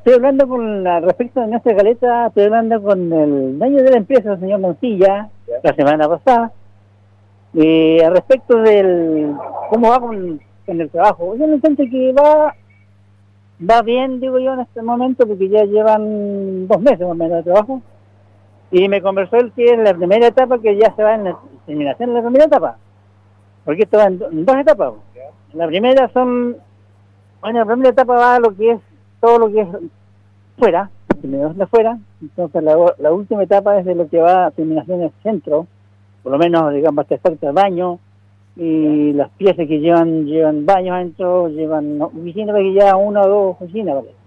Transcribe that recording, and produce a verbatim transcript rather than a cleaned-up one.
estoy hablando con la, respecto de nuestra caleta, estoy hablando con el dueño de la empresa, el señor Moncilla, la semana pasada, y al respecto del cómo va con, con el trabajo. Yo no siento que va va bien, digo yo, en este momento, porque ya llevan dos meses más o menos de trabajo, y me conversó el que es la primera etapa, que ya se va en la terminación de la primera etapa, porque esto va en, do, en dos etapas. La primera son, bueno, la primera etapa va lo que es todo lo que es fuera, terminación de fuera, entonces la, la última etapa es de lo que va a terminación del centro, por lo menos, digamos, hasta falta el baño, y las piezas que llevan llevan baños adentro, llevan oficinas, porque ya una o dos oficinas, ¿vale?